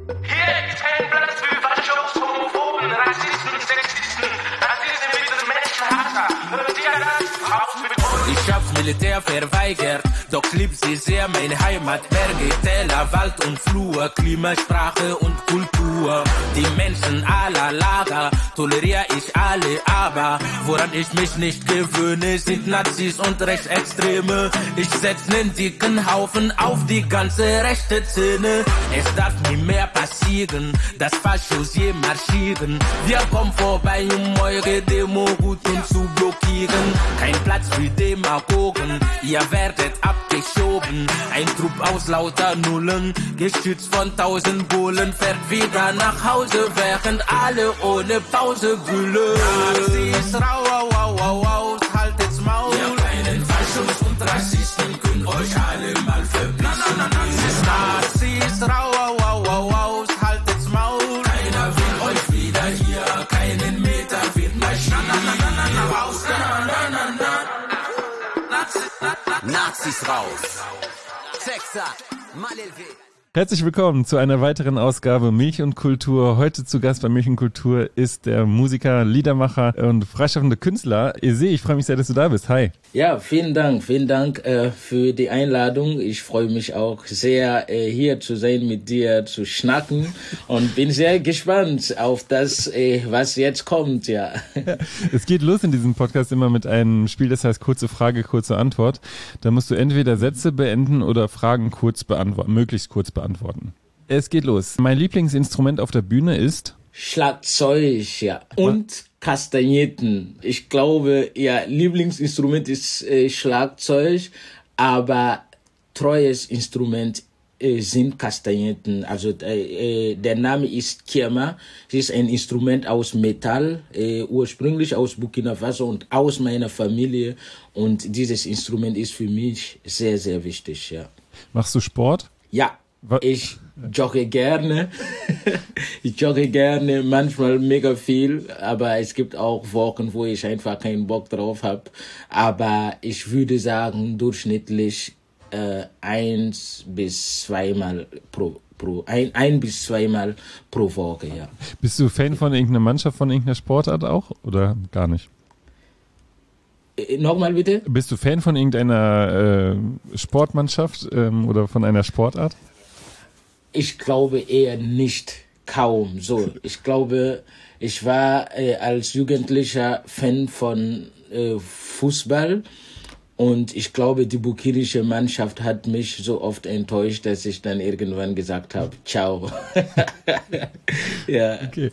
Hier ist kein Platz für Faschos, Homophoben, Rassisten, Sexisten, Antisemiten, Menschenhasser. Hört ihr das? Raus mit euch! Ich hab's Militär verweigert, doch liebt sie sehr meine Heimat. Berge, Täler, Wald und Flur, Klima, Sprache und Kultur. Die Menschen aller Lager toleriere ich alle, aber woran ich mich nicht gewöhne, sind Nazis und Rechtsextreme. Ich setz nen dicken Haufen auf die ganze rechte Szene. Es darf nie mehr passieren, dass Faschos je marschieren. Wir kommen vorbei, um eure Demo gut und zu blockieren. Kein Platz für Demagogen, ihr werdet abgeschoben. Ein Trupp aus lauter Nullen, geschützt von 1000 Bullen, fährt wieder nach Hause, während alle ohne Pause brüllen. Nazis, raus, haltet's Maul. Ihr kleinen Faschos und Rassisten könnt euch alle mal verpissen. Nazis, raus, haltet's Maul. Keiner will euch wieder hier, keinen Meter wird marschieren. Raus, Nazis raus. Sechser, Malelwe. Herzlich willkommen zu einer weiteren Ausgabe Milch und Kultur. Heute zu Gast bei Milch und Kultur ist der Musiker, Liedermacher und freischaffende Künstler Eze. Ich freue mich sehr, dass du da bist. Hi. Ja, vielen Dank für die Einladung. Ich freue mich auch sehr, hier zu sein, mit dir zu schnacken und bin sehr gespannt auf das, was jetzt kommt. Ja. Es geht los in diesem Podcast immer mit einem Spiel, das heißt kurze Frage, kurze Antwort. Da musst du entweder Sätze beenden oder Fragen kurz beantworten, möglichst kurz beantworten. Es geht los. Mein Lieblingsinstrument auf der Bühne ist? Schlagzeug, ja. Und Kastagnetten. Ich glaube, ja, Lieblingsinstrument ist Schlagzeug, aber treues Instrument sind Kastagnetten. Also der Name ist Kirma. Es ist ein Instrument aus Metall, ursprünglich aus Burkina Faso und aus meiner Familie. Und dieses Instrument ist für mich sehr, sehr wichtig, ja. Machst du Sport? Ja. Ich jogge gerne. Ich jogge gerne, manchmal mega viel, aber es gibt auch Wochen, wo ich einfach keinen Bock drauf habe. Aber ich würde sagen, durchschnittlich 1 bis 2 Mal ein bis zweimal pro Woche, ja. Bist du Fan von irgendeiner Mannschaft, von irgendeiner Sportart auch oder gar nicht? Nochmal bitte? Bist du Fan von irgendeiner Sportmannschaft oder von einer Sportart? Ich glaube eher nicht, kaum so. Ich glaube, ich war als Jugendlicher Fan von Fußball und ich glaube, die burkinische Mannschaft hat mich so oft enttäuscht, dass ich dann irgendwann gesagt habe, ciao. Ja. Okay.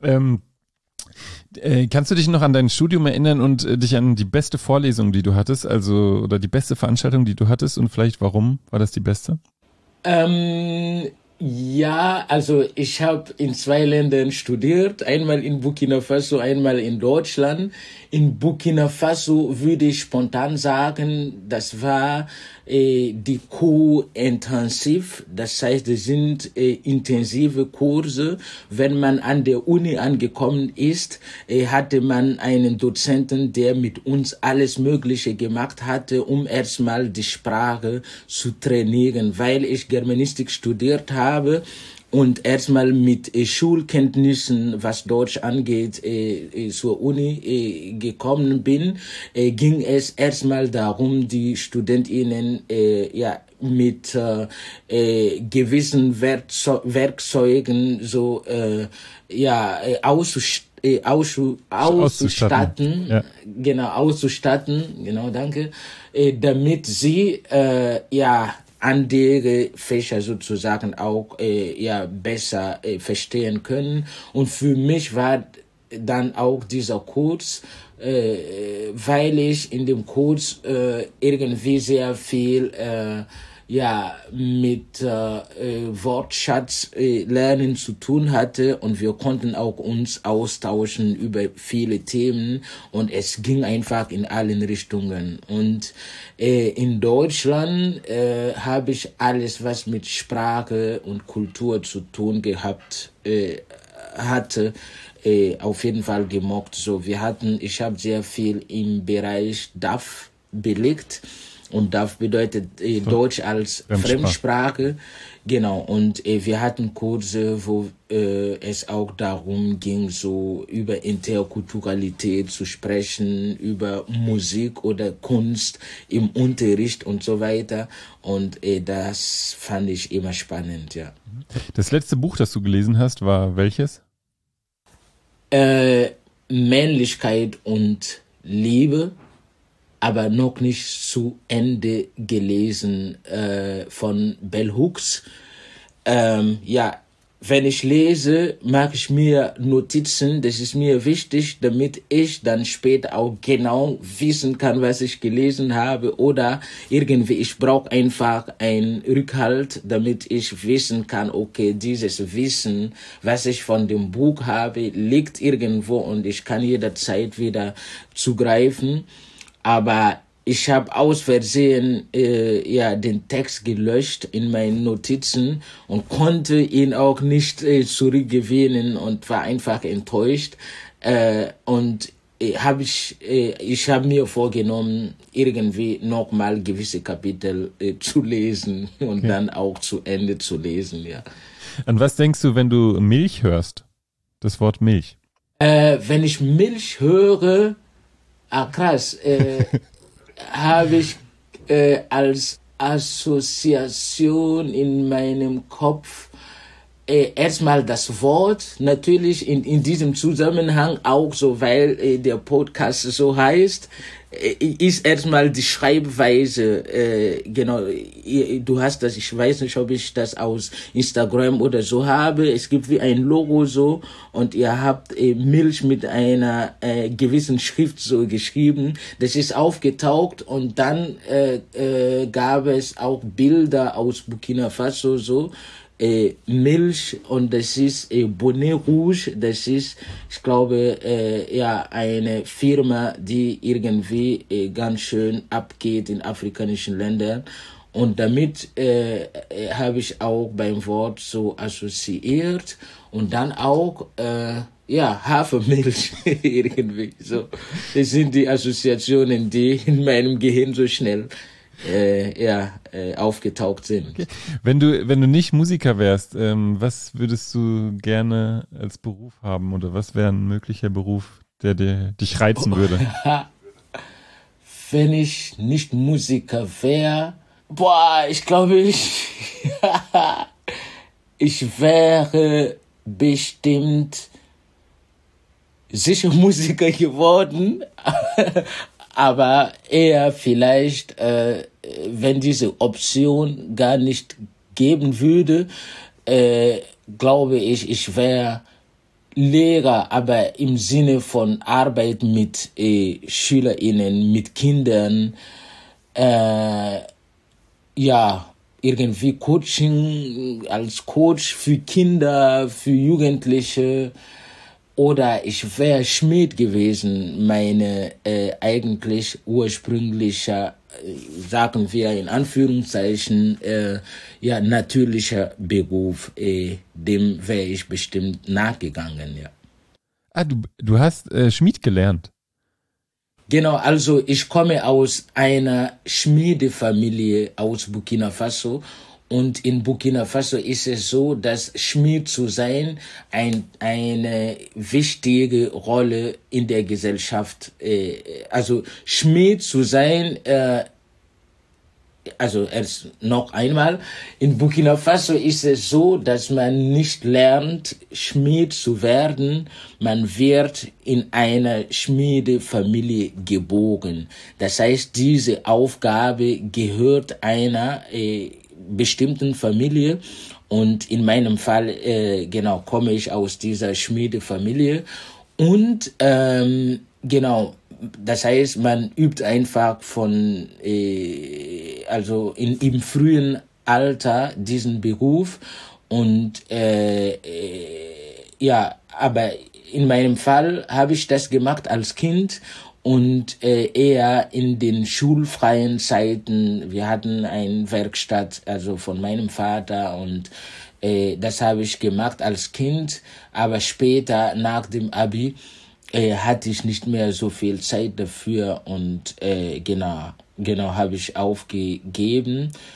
Kannst du dich noch an dein Studium erinnern und dich an die beste Vorlesung, die du hattest, also oder die beste Veranstaltung, die du hattest und vielleicht warum war das die beste? Ja, also ich habe in 2 Ländern studiert, einmal in Burkina Faso, einmal in Deutschland. In Burkina Faso würde ich spontan sagen, das war die Q-intensiv, das heißt, das sind intensive Kurse. Wenn man an der Uni angekommen ist, hatte man einen Dozenten, der mit uns alles Mögliche gemacht hatte, um erstmal die Sprache zu trainieren, weil ich Germanistik studiert habe. Und erstmal mit Schulkenntnissen, was Deutsch angeht, zur Uni gekommen bin, ging es erstmal darum, die StudentInnen mit gewissen Werkzeugen so auszustatten, ja. Genau, danke, damit sie andere Fächer sozusagen auch besser verstehen können. Und für mich war dann auch dieser Kurs, weil ich in dem Kurs irgendwie sehr viel mit Wortschatz lernen zu tun hatte und wir konnten auch uns austauschen über viele Themen und es ging einfach in allen Richtungen. Und in Deutschland habe ich alles, was mit Sprache und Kultur zu tun hatte, auf jeden Fall gemocht. So, ich habe sehr viel im Bereich DAF belegt. Und DAF bedeutet Deutsch als Fremdsprache. Genau, und wir hatten Kurse, wo es auch darum ging, so über Interkulturalität zu sprechen, über Musik oder Kunst im Unterricht und so weiter. Und das fand ich immer spannend, ja. Das letzte Buch, das du gelesen hast, war welches? Männlichkeit und Liebe, aber noch nicht zu Ende gelesen, von Bell Hooks. Ja, wenn ich lese, mache ich mir Notizen. Das ist mir wichtig, damit ich dann später auch genau wissen kann, was ich gelesen habe. Oder irgendwie, ich brauche einfach einen Rückhalt, damit ich wissen kann, okay, dieses Wissen, was ich von dem Buch habe, liegt irgendwo und ich kann jederzeit wieder zugreifen. Aber ich habe aus Versehen den Text gelöscht in meinen Notizen und konnte ihn auch nicht zurückgewinnen und war einfach enttäuscht. Ich habe mir vorgenommen, irgendwie nochmal gewisse Kapitel zu lesen und dann auch zu Ende zu lesen. Ja. An was denkst du, wenn du Milch hörst? Das Wort Milch. Wenn ich Milch höre, krass. Habe ich als Assoziation in meinem Kopf erstmal das Wort, natürlich in diesem Zusammenhang auch so, weil der Podcast so heißt, ist erstmal die Schreibweise, genau, du hast das, ich weiß nicht, ob ich das aus Instagram oder so habe, es gibt wie ein Logo so und ihr habt Milch mit einer gewissen Schrift so geschrieben, das ist aufgetaucht und dann gab es auch Bilder aus Burkina Faso so, Milch und das ist Bonnet Rouge, das ist, ich glaube, eine Firma, die irgendwie ganz schön abgeht in afrikanischen Ländern und damit habe ich auch beim Wort so assoziiert und dann auch Hafermilch irgendwie so. Das sind die Assoziationen, die in meinem Gehirn so schnell aufgetaucht sind. Okay. Wenn du nicht Musiker wärst, was würdest du gerne als Beruf haben oder was wäre ein möglicher Beruf, der dich reizen würde? Wenn ich nicht Musiker wäre, ich glaube, ich wäre bestimmt sicher Musiker geworden, aber eher vielleicht, wenn diese Option gar nicht geben würde, glaube ich wäre Lehrer, aber im Sinne von Arbeit mit SchülerInnen, mit Kindern, irgendwie Coaching als Coach für Kinder, für Jugendliche. Oder ich wäre Schmied gewesen, meine eigentlich ursprünglicher, sagen wir in Anführungszeichen, natürlicher Beruf, dem wäre ich bestimmt nachgegangen, ja. Ah, du hast Schmied gelernt. Genau, also ich komme aus einer Schmiedefamilie aus Burkina Faso. Und in Burkina Faso ist es so, dass Schmied zu sein eine wichtige Rolle in der Gesellschaft, also Schmied zu sein, also erst noch einmal, in Burkina Faso ist es so, dass man nicht lernt, Schmied zu werden, man wird in einer Schmiedefamilie geboren. Das heißt, diese Aufgabe gehört einer bestimmten Familie und in meinem Fall komme ich aus dieser Schmiedefamilie und das heißt, man übt einfach von also im frühen Alter diesen Beruf und aber in meinem Fall habe ich das gemacht als Kind und eher in den schulfreien Zeiten. Wir hatten eine Werkstatt, also von meinem Vater und das habe ich gemacht als Kind, aber später nach dem Abi hatte ich nicht mehr so viel Zeit dafür und habe ich aufgegeben.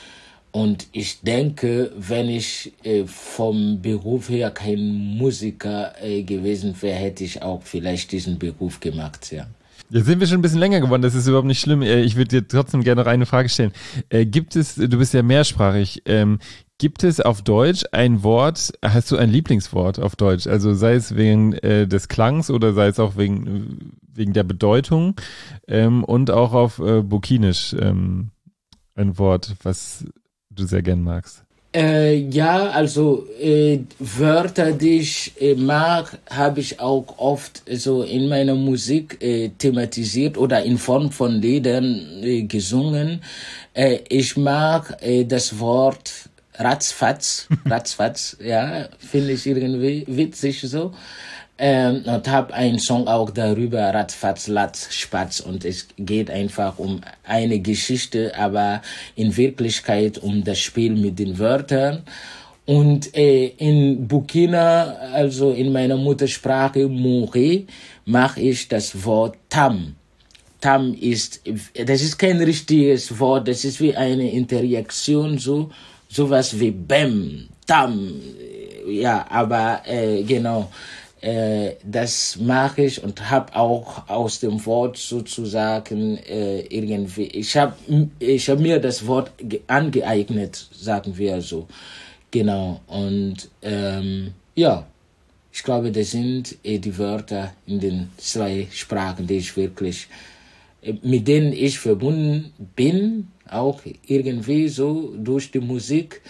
Und ich denke, wenn ich vom Beruf her kein Musiker gewesen wäre, hätte ich auch vielleicht diesen Beruf gemacht, ja. Jetzt sind wir schon ein bisschen länger geworden, das ist überhaupt nicht schlimm. Ich würde dir trotzdem gerne noch eine Frage stellen. Du bist ja mehrsprachig, gibt es auf Deutsch ein Wort, hast du ein Lieblingswort auf Deutsch? Also sei es wegen des Klangs oder sei es auch wegen der Bedeutung und auch auf Burkinisch ein Wort, was du sehr gern magst. Ja, also Wörter, die ich mag, habe ich auch oft so in meiner Musik thematisiert oder in Form von Liedern gesungen. Ich mag das Wort Ratzfatz, ja, finde ich irgendwie witzig so. Und habe einen Song auch darüber, Ratzfatz, Latz, Spatz. Und es geht einfach um eine Geschichte, aber in Wirklichkeit um das Spiel mit den Wörtern. Und in Burkina, also in meiner Muttersprache Moré, mache ich das Wort Tam. Tam das ist kein richtiges Wort, das ist wie eine Interjektion, sowas wie Bem, Tam. Ja, aber genau. Das mache ich und habe auch aus dem Wort sozusagen irgendwie, ich hab mir das Wort angeeignet, sagen wir so. Genau, und ja, ich glaube, das sind die Wörter in den 2 Sprachen, die ich wirklich, mit denen ich verbunden bin, auch irgendwie so durch die Musik.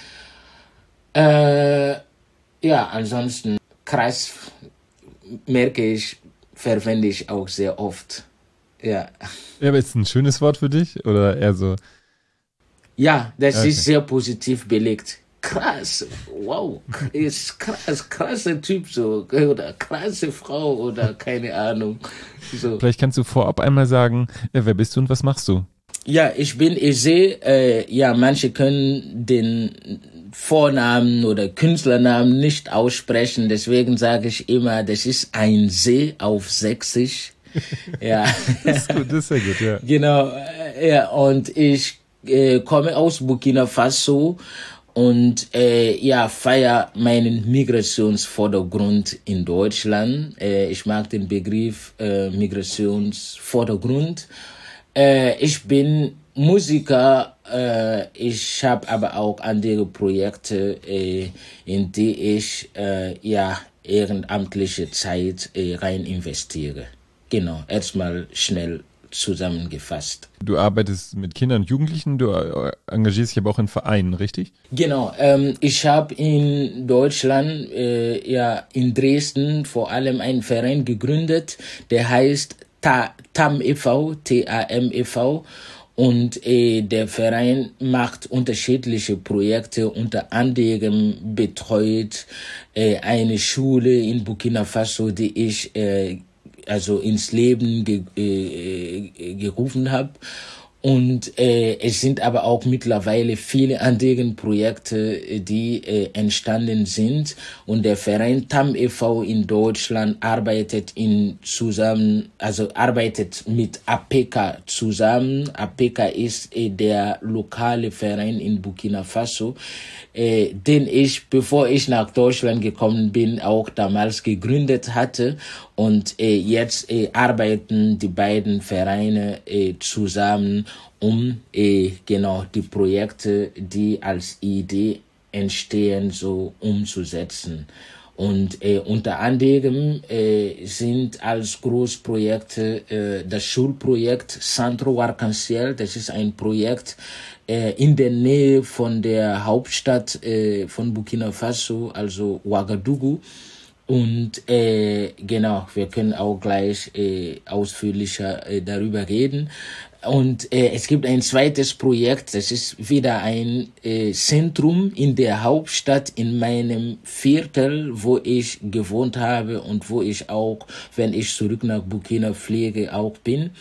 Ja, ansonsten Kreis merke ich, verwende ich auch sehr oft. Ja. Ja, aber ist es ein schönes Wort für dich oder eher so? Ja, das ist sehr positiv belegt. Krass, wow, ist krass, krasser Typ so, oder krasse Frau oder keine Ahnung. So. Vielleicht kannst du vorab einmal sagen, wer bist du und was machst du? Ja, ich sehe, ja, manche können den Vornamen oder Künstlernamen nicht aussprechen, deswegen sage ich immer, das ist ein See auf Sächsisch. Ja. Das ist gut, das ist sehr gut, ja. Genau, ja, und ich komme aus Burkina Faso und ja, feiere meinen Migrationsvordergrund in Deutschland. Ich mag den Begriff Migrationsvordergrund. Ich bin Musiker, ich habe aber auch andere Projekte, in die ich ja ehrenamtliche Zeit rein investiere. Genau, erstmal schnell zusammengefasst. Du arbeitest mit Kindern und Jugendlichen, du engagierst dich aber auch in Vereinen, richtig? Genau, ich habe in Deutschland, ja in Dresden vor allem einen Verein gegründet, der heißt TAM e.V., TAM e.V. Und der Verein macht unterschiedliche Projekte, unter anderem betreut eine Schule in Burkina Faso, die ich also ins Leben gerufen habe. Und es sind aber auch mittlerweile viele andere Projekte, die entstanden sind. Und der Verein TAM e.V. in Deutschland arbeitet mit APECA zusammen. APECA ist der lokale Verein in Burkina Faso, den ich, bevor ich nach Deutschland gekommen bin, auch damals gegründet hatte. Und jetzt arbeiten die beiden Vereine zusammen, um genau die Projekte, die als Idee entstehen, so umzusetzen. Und unter anderem sind als Großprojekte das Schulprojekt Centro Arc-en-Ciel. Das ist ein Projekt in der Nähe von der Hauptstadt von Burkina Faso, also Ouagadougou. Und genau, wir können auch gleich ausführlicher darüber reden. Und es gibt ein zweites Projekt, das ist wieder ein Zentrum in der Hauptstadt, in meinem Viertel, wo ich gewohnt habe und wo ich auch, wenn ich zurück nach Burkina fliege, auch bin.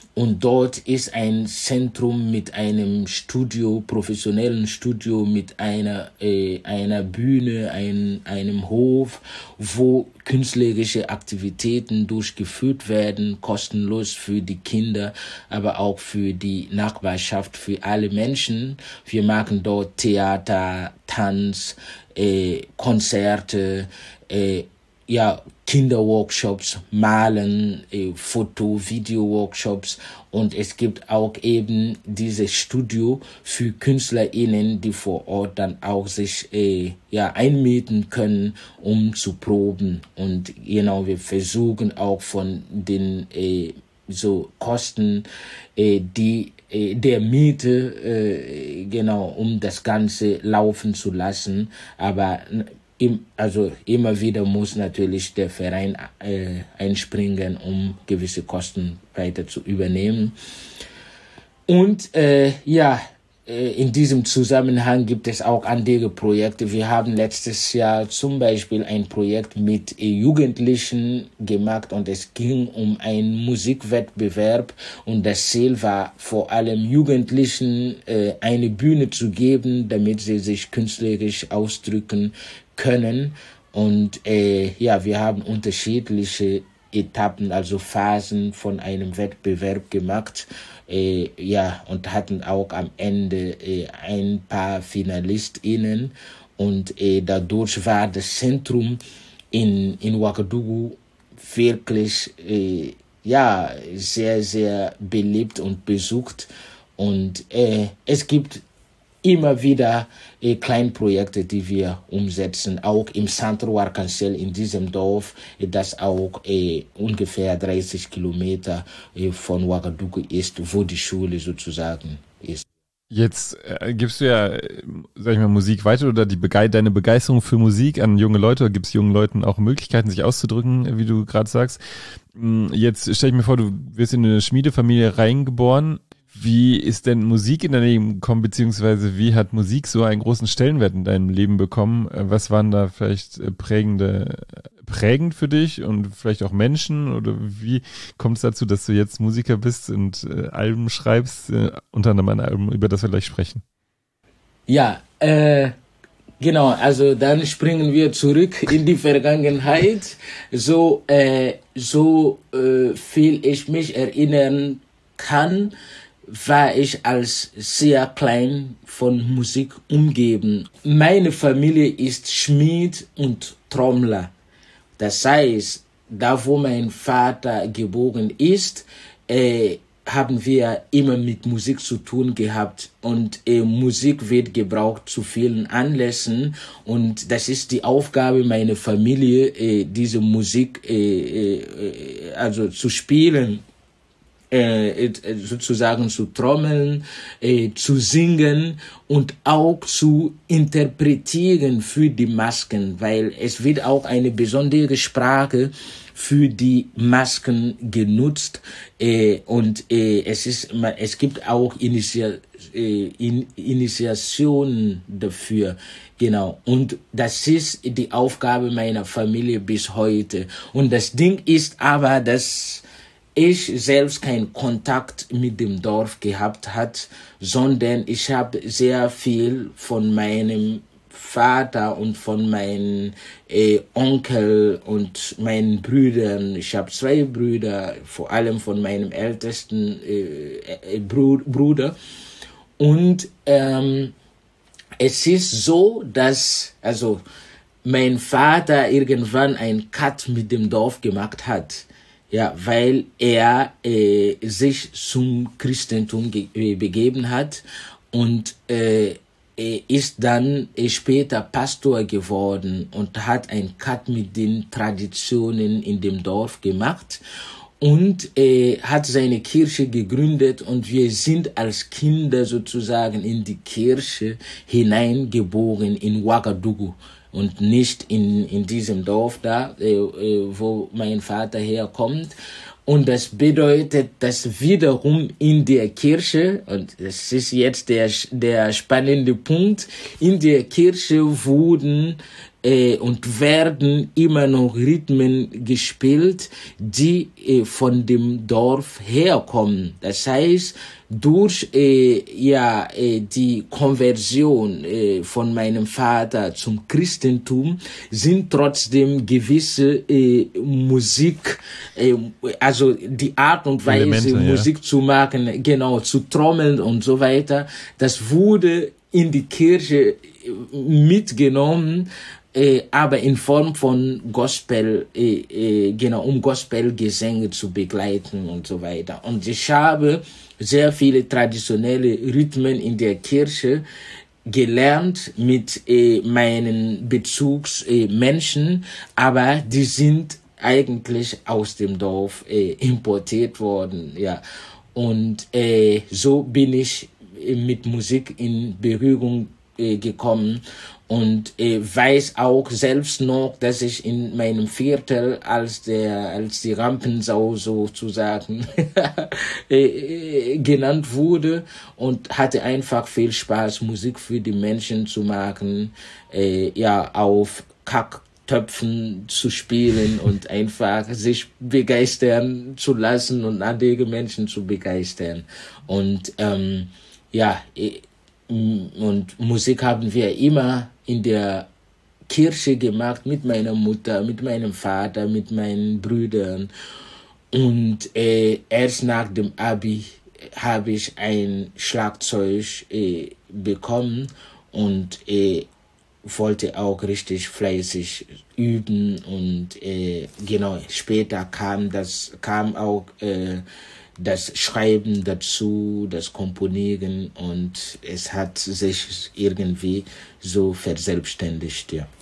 Und dort ist ein Zentrum mit einem Studio, professionellen Studio, mit einer Bühne, einem Hof, wo künstlerische Aktivitäten durchgeführt werden, kostenlos für die Kinder, aber auch für die Nachbarschaft, für alle Menschen. Wir machen dort Theater, Tanz, Konzerte, Kinderworkshops, Malen, Foto-, Video-Workshops, und es gibt auch eben dieses Studio für KünstlerInnen, die vor Ort dann auch sich einmieten können, um zu proben. Und genau, wir versuchen auch von den Kosten der Miete, um das Ganze laufen zu lassen, aber immer wieder muss natürlich der Verein einspringen, um gewisse Kosten weiter zu übernehmen. Und in diesem Zusammenhang gibt es auch andere Projekte. Wir haben letztes Jahr zum Beispiel ein Projekt mit Jugendlichen gemacht, und es ging um einen Musikwettbewerb, und das Ziel war vor allem Jugendlichen eine Bühne zu geben, damit sie sich künstlerisch ausdrücken können. Und wir haben unterschiedliche Etappen, also Phasen von einem Wettbewerb gemacht, und hatten auch am Ende ein paar FinalistInnen, und dadurch war das Zentrum in Ouagadougou wirklich sehr, sehr beliebt und besucht, und es gibt immer wieder Kleinprojekte, die wir umsetzen, auch im Centro Arcangel, in diesem Dorf, das auch ungefähr 30 Kilometer von Ouagadougou ist, wo die Schule sozusagen ist. Jetzt gibst du ja, sag ich mal, Musik weiter, oder deine Begeisterung für Musik an junge Leute, oder gibst jungen Leuten auch Möglichkeiten, sich auszudrücken, wie du gerade sagst. Jetzt stell ich mir vor, du wirst in eine Schmiedefamilie reingeboren. Wie ist denn Musik in dein Leben gekommen, beziehungsweise wie hat Musik so einen großen Stellenwert in deinem Leben bekommen? Was waren da vielleicht prägend für dich und vielleicht auch Menschen? Oder wie kommt es dazu, dass du jetzt Musiker bist und Alben schreibst, unter anderem ein Album, über das wir gleich sprechen? Ja, genau, also dann springen wir zurück in die Vergangenheit. So viel ich mich erinnern kann, war ich als sehr klein von Musik umgeben. Meine Familie ist Schmied und Trommler. Das heißt, da wo mein Vater geboren ist, haben wir immer mit Musik zu tun gehabt, und Musik wird gebraucht zu vielen Anlässen, und das ist die Aufgabe meiner Familie, diese Musik zu spielen, sozusagen zu trommeln, zu singen und auch zu interpretieren für die Masken, weil es wird auch eine besondere Sprache für die Masken genutzt, und es gibt auch Initiationen dafür. Genau. Und das ist die Aufgabe meiner Familie bis heute. Und das Ding ist aber, dass ich selbst keinen Kontakt mit dem Dorf gehabt hat, sondern ich habe sehr viel von meinem Vater und von meinen Onkel und meinen Brüdern. Ich habe 2 Brüder, vor allem von meinem ältesten Bruder. Und es ist so, dass mein Vater irgendwann einen Cut mit dem Dorf gemacht hat. Ja, weil er sich zum Christentum begeben hat, und ist dann später Pastor geworden und hat einen Cut mit den Traditionen in dem Dorf gemacht und hat seine Kirche gegründet, und wir sind als Kinder sozusagen in die Kirche hineingeboren in Ouagadougou. Und nicht in diesem Dorf da, wo mein Vater herkommt. Und das bedeutet, dass wiederum in der Kirche, und das ist jetzt der spannende Punkt, in der Kirche wurden und werden immer noch Rhythmen gespielt, die von dem Dorf herkommen. Das heißt, durch die Konversion von meinem Vater zum Christentum sind trotzdem gewisse Musik, also die Art und Weise, Elemente, Musik zu machen, genau, zu trommeln und so weiter, das wurde in die Kirche mitgenommen, aber in Form von Gospel, um Gospelgesänge zu begleiten und so weiter. Und ich habe sehr viele traditionelle Rhythmen in der Kirche gelernt mit meinen Bezugsmenschen, aber die sind eigentlich aus dem Dorf importiert worden, ja. Und so bin ich mit Musik in Berührung gekommen und weiß auch selbst noch, dass ich in meinem Viertel als die Rampensau sozusagen genannt wurde und hatte einfach viel Spaß, Musik für die Menschen zu machen, auf Kacktöpfen zu spielen und einfach sich begeistern zu lassen und andere Menschen zu begeistern. Und und Musik haben wir immer in der Kirche gemacht, mit meiner Mutter, mit meinem Vater, mit meinen Brüdern. Und erst nach dem Abi habe ich ein Schlagzeug bekommen und wollte auch richtig fleißig üben. Und später kam auch das Schreiben dazu, das Komponieren, und es hat sich irgendwie so verselbstständigt, ja.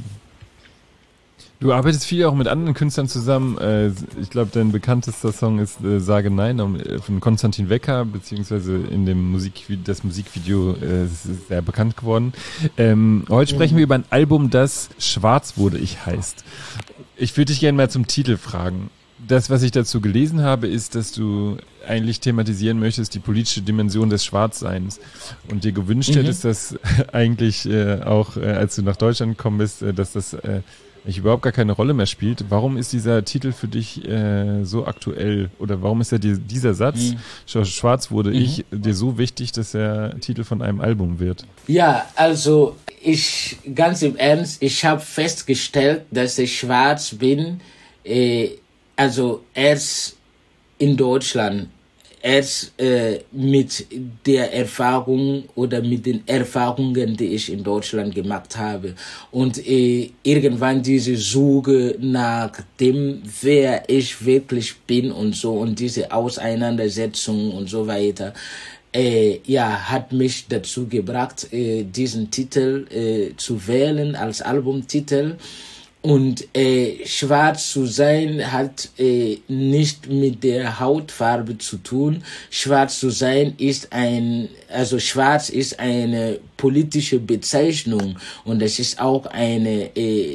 Du arbeitest viel auch mit anderen Künstlern zusammen. Ich glaube, dein bekanntester Song ist Sage Nein von Konstantin Wecker, beziehungsweise in dem das Musikvideo ist sehr bekannt geworden. Heute sprechen wir über ein Album, das Schwarz wurde ich heißt. Ich würde dich gerne mal zum Titel fragen. Das, was ich dazu gelesen habe, ist, dass du eigentlich thematisieren möchtest, die politische Dimension des Schwarzseins und dir gewünscht hättest, dass eigentlich auch, als du nach Deutschland gekommen bist, dass das eigentlich überhaupt gar keine Rolle mehr spielt. Warum ist dieser Titel für dich so aktuell, oder warum ist dieser Satz, Schwarz wurde ich, dir so wichtig, dass er Titel von einem Album wird? Ja, also ganz im Ernst, ich habe festgestellt, dass ich schwarz bin, also erst in Deutschland, erst mit der Erfahrung oder mit den Erfahrungen, die ich in Deutschland gemacht habe. Und irgendwann diese Suche nach dem, wer ich wirklich bin und so, und diese Auseinandersetzung und so weiter, hat mich dazu gebracht, diesen Titel zu wählen als Albumtitel. Und schwarz zu sein hat nicht mit der Hautfarbe zu tun. Schwarz zu sein ist schwarz ist eine politische Bezeichnung, und es ist auch ein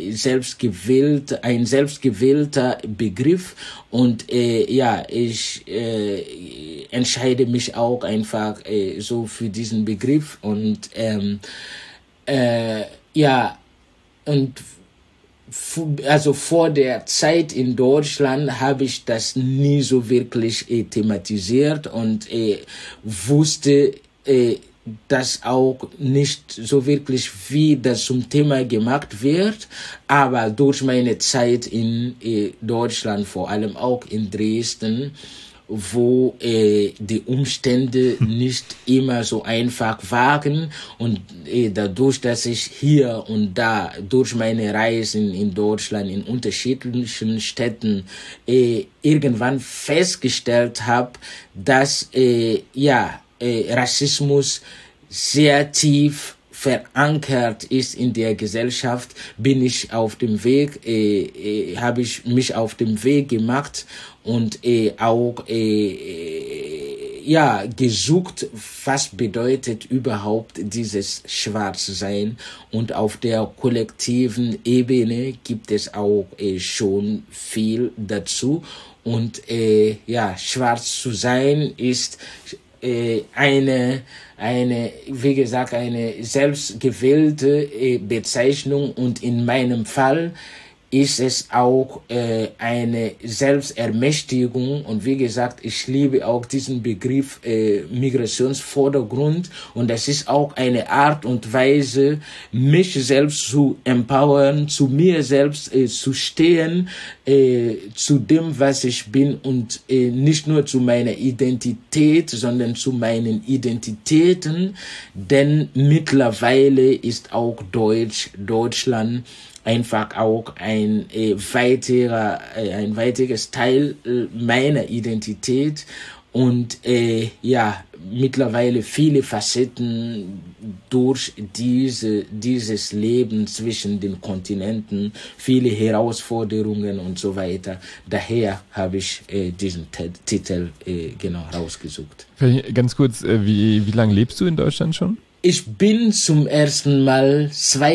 selbstgewählter Begriff. Und ich entscheide mich auch einfach so für diesen Begriff. Und also vor der Zeit in Deutschland habe ich das nie so wirklich thematisiert und wusste das auch nicht so wirklich, wie das zum Thema gemacht wird. Aber durch meine Zeit in Deutschland, vor allem auch in Dresden, wo die Umstände nicht immer so einfach waren, und dadurch, dass ich hier und da durch meine Reisen in Deutschland in unterschiedlichen Städten irgendwann festgestellt habe, dass Rassismus sehr tief verankert ist in der Gesellschaft, habe ich mich auf dem Weg gemacht und gesucht, was bedeutet überhaupt dieses Schwarzsein. Und auf der kollektiven Ebene gibt es auch schon viel dazu. Und schwarz zu sein ist wie gesagt, eine selbstgewählte Bezeichnung, und in meinem Fall ist es auch eine Selbstermächtigung, und wie gesagt, ich liebe auch diesen Begriff Migrationsvordergrund, und das ist auch eine Art und Weise, mich selbst zu empowern, zu mir selbst zu stehen, zu dem, was ich bin, und nicht nur zu meiner Identität, sondern zu meinen Identitäten, denn mittlerweile ist auch Deutschland einfach auch ein weiteres Teil meiner Identität, und mittlerweile viele Facetten durch dieses Leben zwischen den Kontinenten, viele Herausforderungen und so weiter. Daher habe ich diesen Titel rausgesucht. Ganz kurz, wie lange lebst du in Deutschland schon? Ich bin zum ersten Mal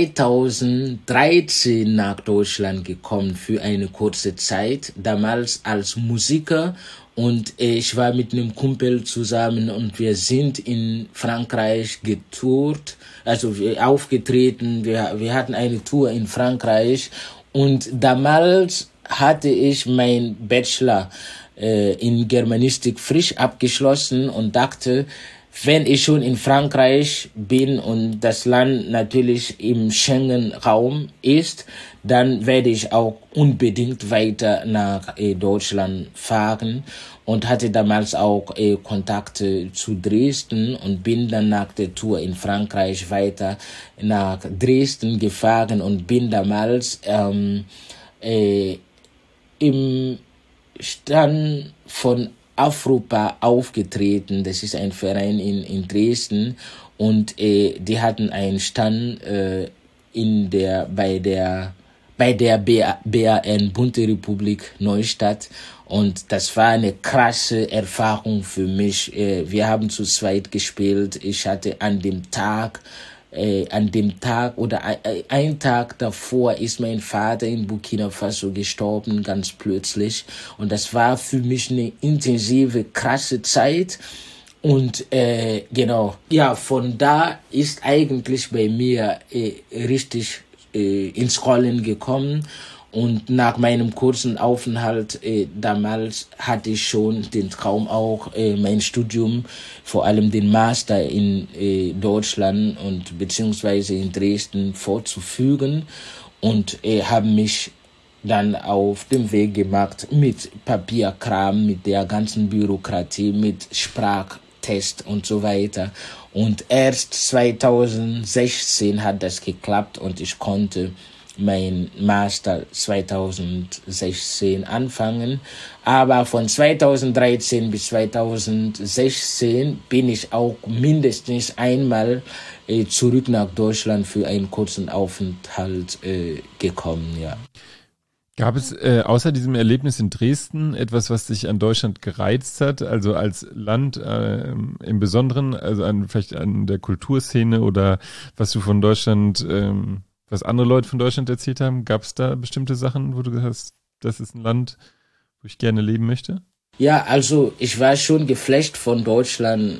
2013 nach Deutschland gekommen für eine kurze Zeit, damals als Musiker, und ich war mit einem Kumpel zusammen und wir sind in Frankreich getourt, also aufgetreten, wir hatten eine Tour in Frankreich, und damals hatte ich mein Bachelor in Germanistik frisch abgeschlossen und dachte, wenn ich schon in Frankreich bin und das Land natürlich im Schengen-Raum ist, dann werde ich auch unbedingt weiter nach Deutschland fahren, und hatte damals auch Kontakte zu Dresden und bin dann nach der Tour in Frankreich weiter nach Dresden gefahren und bin damals im Stand von Afropa aufgetreten. Das ist ein Verein in Dresden, und die hatten einen Stand bei der BAN Bunte Republik Neustadt, und das war eine krasse Erfahrung für mich. Wir haben zu zweit gespielt. Ich hatte an dem Tag oder ein Tag davor ist mein Vater in Burkina Faso gestorben, ganz plötzlich. Und das war für mich eine intensive, krasse Zeit. Und von da ist eigentlich bei mir richtig ins Rollen gekommen. Und nach meinem kurzen Aufenthalt damals hatte ich schon den Traum, auch mein Studium, vor allem den Master in Deutschland und beziehungsweise in Dresden fortzuführen, und habe mich dann auf den Weg gemacht mit Papierkram, mit der ganzen Bürokratie, mit Sprachtest und so weiter. Und erst 2016 hat das geklappt, und ich konnte mein Master 2016 anfangen. Aber von 2013 bis 2016 bin ich auch mindestens einmal zurück nach Deutschland für einen kurzen Aufenthalt gekommen, ja. Gab es außer diesem Erlebnis in Dresden etwas, was dich an Deutschland gereizt hat, also als Land im Besonderen, also vielleicht an der Kulturszene, oder was du von Deutschland, was andere Leute von Deutschland erzählt haben? Gab es da bestimmte Sachen, wo du gesagt hast, das ist ein Land, wo ich gerne leben möchte? Ja, also ich war schon geflasht von Deutschland,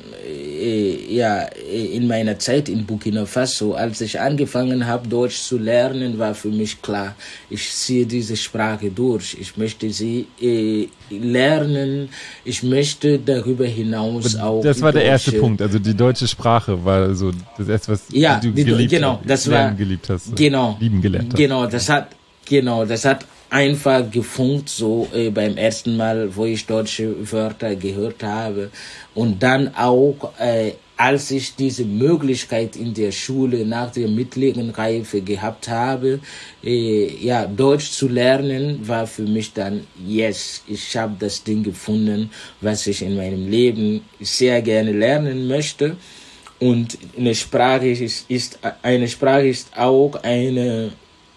in meiner Zeit in Burkina Faso. Als ich angefangen habe, Deutsch zu lernen, war für mich klar, ich ziehe diese Sprache durch. Ich möchte sie lernen. Ich möchte darüber hinaus auch. Das war der erste Punkt. Also die deutsche Sprache war so das erste, was du geliebt hast. Genau. Lieben gelernt hast. Genau, das hat einfach gefunkt, so beim ersten Mal, wo ich deutsche Wörter gehört habe. Und dann auch, als ich diese Möglichkeit in der Schule nach der mittleren Reife gehabt habe, Deutsch zu lernen, war für mich dann, yes, ich habe das Ding gefunden, was ich in meinem Leben sehr gerne lernen möchte. Und eine Sprache ist auch eine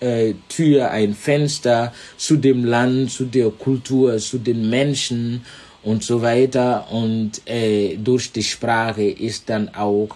Tür, ein Fenster zu dem Land, zu der Kultur, zu den Menschen. und so weiter. Und durch die Sprache ist dann auch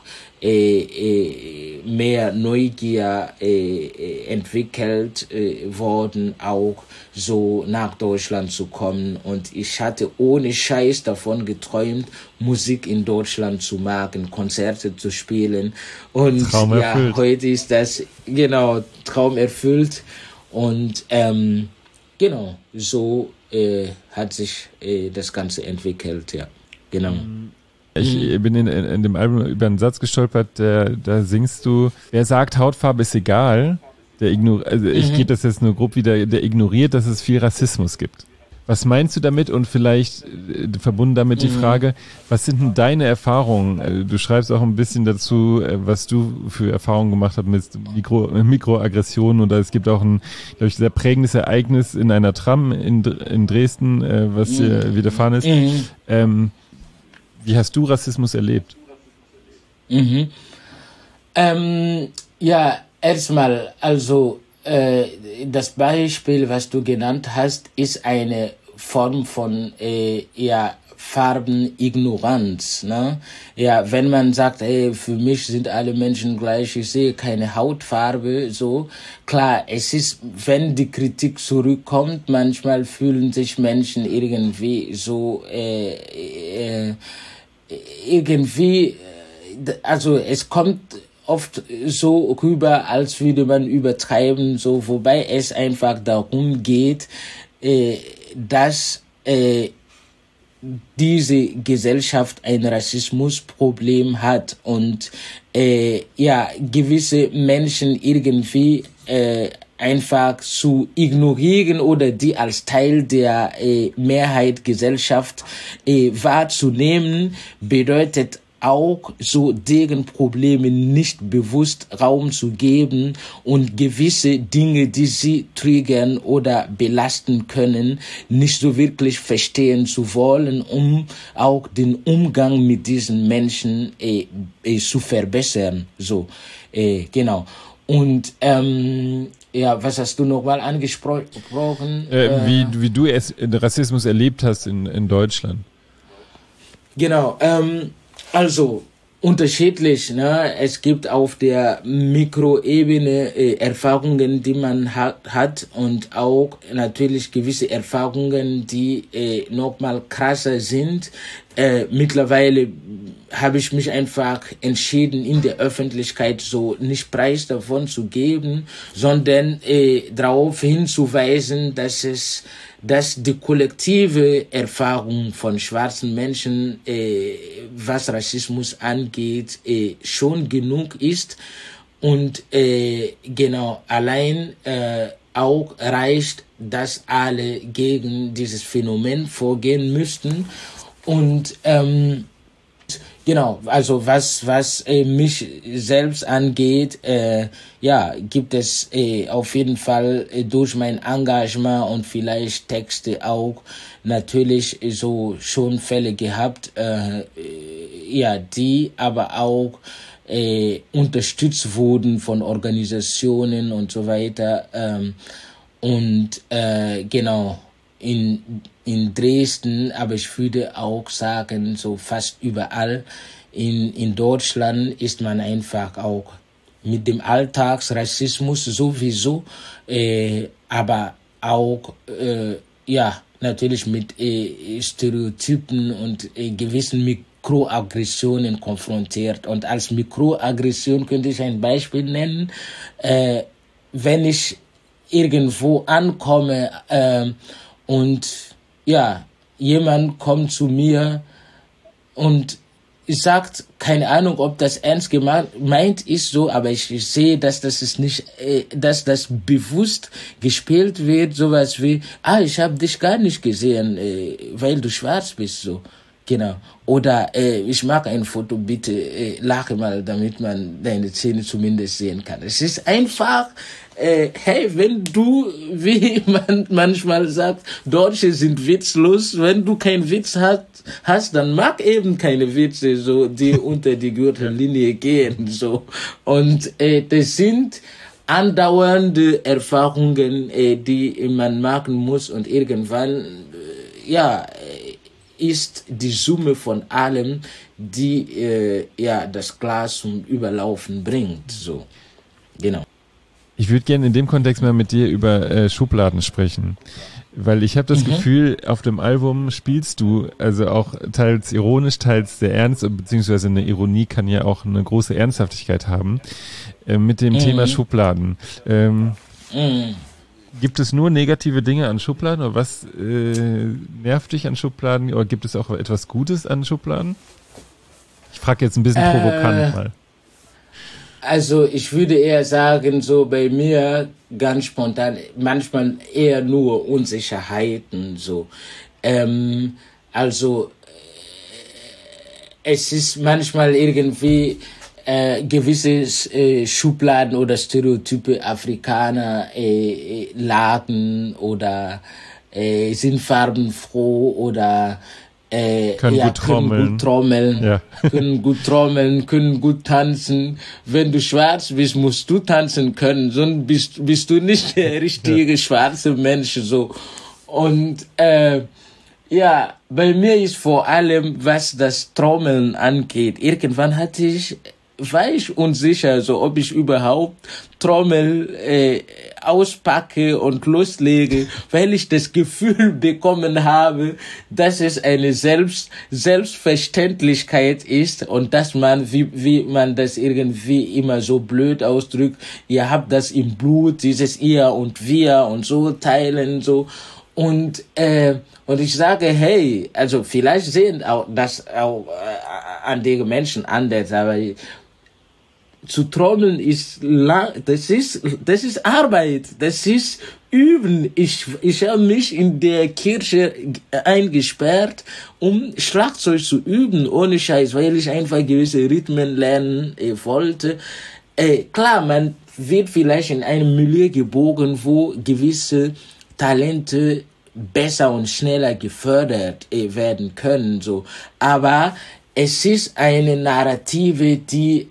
mehr Neugier entwickelt worden, auch so nach Deutschland zu kommen. Und ich hatte ohne Scheiß davon geträumt, Musik in Deutschland zu machen, Konzerte zu spielen. Und Traum erfüllt. heute ist das genau Traum erfüllt. Und genau, so hat sich das Ganze entwickelt, ja, genau. Ich bin in dem Album über einen Satz gestolpert, da singst du, wer sagt, Hautfarbe ist egal, ich gehe das jetzt nur grob wieder, der ignoriert, dass es viel Rassismus gibt. Was meinst du damit? Und vielleicht verbunden damit die Frage, was sind denn deine Erfahrungen? Du schreibst auch ein bisschen dazu, was du für Erfahrungen gemacht hast mit Mikroaggressionen, oder es gibt auch ein, glaube ich, sehr prägendes Ereignis in einer Tram in Dresden, was dir widerfahren ist. Wie hast du Rassismus erlebt? Ja, erstmal, also das Beispiel, was du genannt hast, ist eine Form von Farbenignoranz. Ne? Ja, wenn man sagt, für mich sind alle Menschen gleich, ich sehe keine Hautfarbe, so klar, es ist, wenn die Kritik zurückkommt, manchmal fühlen sich Menschen irgendwie so also es kommt oft so rüber, als würde man übertreiben, so, wobei es einfach darum geht, dass diese Gesellschaft ein Rassismusproblem hat und gewisse Menschen irgendwie einfach zu ignorieren oder die als Teil der Mehrheit Gesellschaft wahrzunehmen, bedeutet auch so deren Probleme nicht bewusst Raum zu geben und gewisse Dinge, die sie triggern oder belasten können, nicht so wirklich verstehen zu wollen, um auch den Umgang mit diesen Menschen zu verbessern. So, genau. Und was hast du nochmal angesprochen? Wie du Rassismus erlebt hast in Deutschland. Genau. Also unterschiedlich, ne? Es gibt auf der Mikroebene Erfahrungen, die man hat und auch natürlich gewisse Erfahrungen, die nochmal krasser sind. Mittlerweile habe ich mich einfach entschieden, in der Öffentlichkeit so nicht preis davon zu geben, sondern darauf hinzuweisen, dass die kollektive Erfahrung von schwarzen Menschen, was Rassismus angeht, schon genug ist und genau allein auch reicht, dass alle gegen dieses Phänomen vorgehen müssten. Und genau, also was mich selbst angeht, gibt es auf jeden Fall durch mein Engagement und vielleicht Texte auch natürlich so schon Fälle gehabt, die aber auch unterstützt wurden von Organisationen und so weiter. Genau, in Dresden, aber ich würde auch sagen, so fast überall in Deutschland ist man einfach auch mit dem Alltagsrassismus sowieso, aber auch, natürlich mit Stereotypen und gewissen Mikroaggressionen konfrontiert. Und als Mikroaggression könnte ich ein Beispiel nennen, wenn ich irgendwo ankomme, und jemand kommt zu mir und sagt, keine Ahnung, ob das ernst gemeint ist, so, aber ich sehe, dass das ist nicht, dass das bewusst gespielt wird, sowas wie, ich habe dich gar nicht gesehen, weil du schwarz bist, so. Genau. Oder ich mag ein Foto, bitte lache mal, damit man deine Zähne zumindest sehen kann. Es ist einfach, wenn du, wie man manchmal sagt, Deutsche sind witzlos, wenn du keinen Witz hast, dann mag eben keine Witze, so, die unter die Gürtellinie gehen, so. Und das sind andauernde Erfahrungen, die man machen muss und irgendwann, ist die Summe von allem, die das Glas zum Überlaufen bringt. So, genau. Ich würde gerne in dem Kontext mal mit dir über Schubladen sprechen, weil ich habe das Gefühl, auf dem Album spielst du, also auch teils ironisch, teils sehr ernst, beziehungsweise eine Ironie kann ja auch eine große Ernsthaftigkeit haben, mit dem Thema Schubladen. Gibt es nur negative Dinge an Schubladen oder was nervt dich an Schubladen oder gibt es auch etwas Gutes an Schubladen? Ich frage jetzt ein bisschen provokant mal. Also ich würde eher sagen, so bei mir ganz spontan, manchmal eher nur Unsicherheiten. So. Es ist manchmal irgendwie gewisse Schubladen oder Stereotype Afrikaner lagen oder sind farbenfroh oder können gut trommeln. Ja. Können gut trommeln, können gut tanzen. Wenn du schwarz bist, musst du tanzen können, sonst bist du nicht der richtige schwarze Mensch. So. Und bei mir ist vor allem, was das Trommeln angeht, irgendwann war ich unsicher, so ob ich überhaupt Trommel auspacke und loslege, weil ich das Gefühl bekommen habe, dass es eine Selbstverständlichkeit ist und dass man, wie man das irgendwie immer so blöd ausdrückt, ihr habt das im Blut, dieses ihr und wir und so teilen so. Und ich sage, hey, also vielleicht sehen auch das auch andere Menschen anders, aber zu trommeln das ist Arbeit, das ist Üben. Ich habe mich in der Kirche eingesperrt, um Schlagzeug zu üben, ohne Scheiß, weil ich einfach gewisse Rhythmen lernen wollte. Klar, man wird vielleicht in einem Milieu geboren, wo gewisse Talente besser und schneller gefördert werden können, so. Aber es ist eine Narrative, die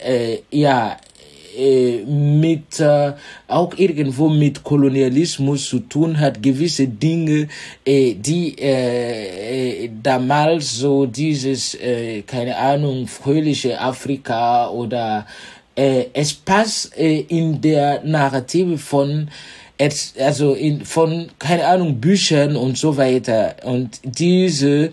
auch irgendwo mit Kolonialismus zu tun hat, gewisse Dinge, die damals so dieses, keine Ahnung, fröhliche Afrika oder es passt in der Narrative von keine Ahnung, Büchern und so weiter. Und diese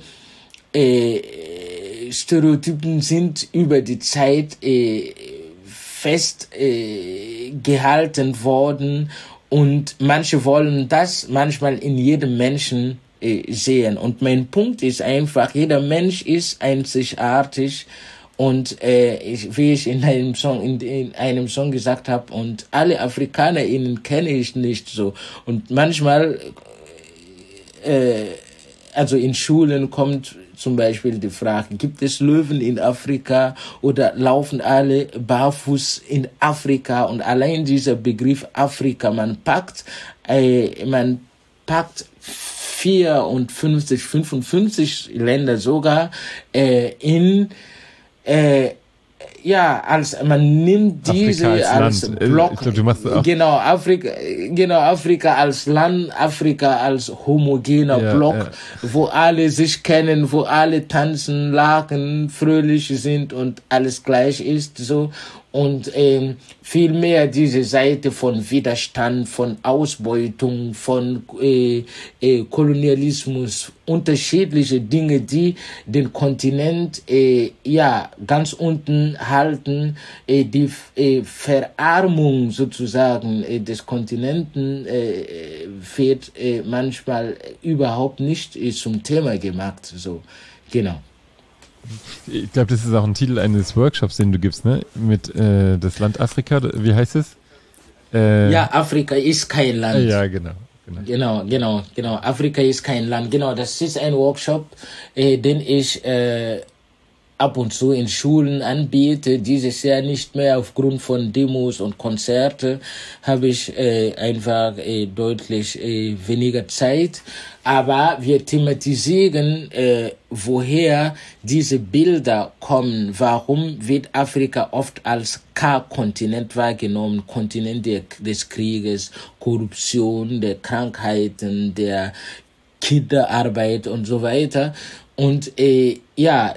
Stereotypen sind über die Zeit fest gehalten worden und manche wollen das manchmal in jedem Menschen sehen. Und mein Punkt ist einfach, jeder Mensch ist einzigartig und wie ich in einem Song gesagt habe, und alle AfrikanerInnen kenne ich nicht so. Und manchmal also in Schulen kommt zum Beispiel die Frage, gibt es Löwen in Afrika oder laufen alle barfuß in Afrika? Und allein dieser Begriff Afrika, man packt 54, 55 Länder sogar man nimmt diese als Block, Afrika als Land, Afrika als homogener Block, wo alle sich kennen, wo alle tanzen, lachen, fröhlich sind und alles gleich ist, so. Und vielmehr diese Seite von Widerstand, von Ausbeutung, von Kolonialismus, unterschiedliche Dinge, die den Kontinent ganz unten halten, die Verarmung sozusagen des Kontinenten wird manchmal überhaupt nicht zum Thema gemacht. So, genau. Ich glaube, das ist auch ein Titel eines Workshops, den du gibst, ne? Mit das Land Afrika, wie heißt es? Afrika ist kein Land. Ja, genau. Afrika ist kein Land. Genau, das ist ein Workshop, den ich ab und zu in Schulen anbiete. Dieses Jahr nicht mehr aufgrund von Demos und Konzerte habe ich einfach deutlich weniger Zeit. Aber wir thematisieren, woher diese Bilder kommen. Warum wird Afrika oft als K-Kontinent wahrgenommen? Kontinent des Krieges, Korruption, der Krankheiten, der Kinderarbeit und so weiter. Und ja,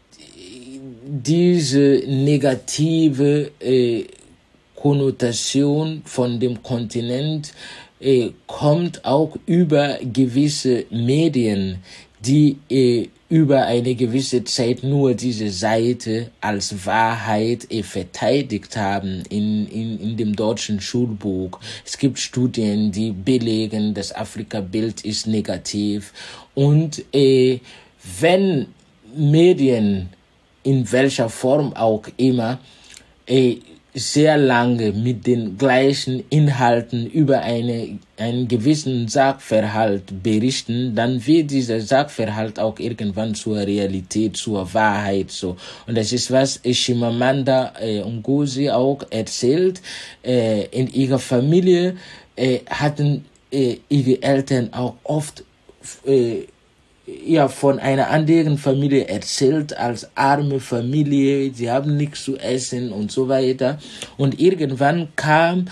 diese negative Konnotation von dem Kontinent kommt auch über gewisse Medien, die über eine gewisse Zeit nur diese Seite als Wahrheit verteidigt haben in dem deutschen Schulbuch. Es gibt Studien, die belegen, das Afrika-Bild ist negativ. Und wenn Medien in welcher Form auch immer sehr lange mit den gleichen Inhalten über einen gewissen Sachverhalt berichten, dann wird dieser Sachverhalt auch irgendwann zur Realität, zur Wahrheit so. Und das ist, was Chimamanda Ngozi auch erzählt. In ihrer Familie hatten ihre Eltern auch oft von einer anderen Familie erzählt als arme Familie, sie haben nichts zu essen und so weiter. Und irgendwann kam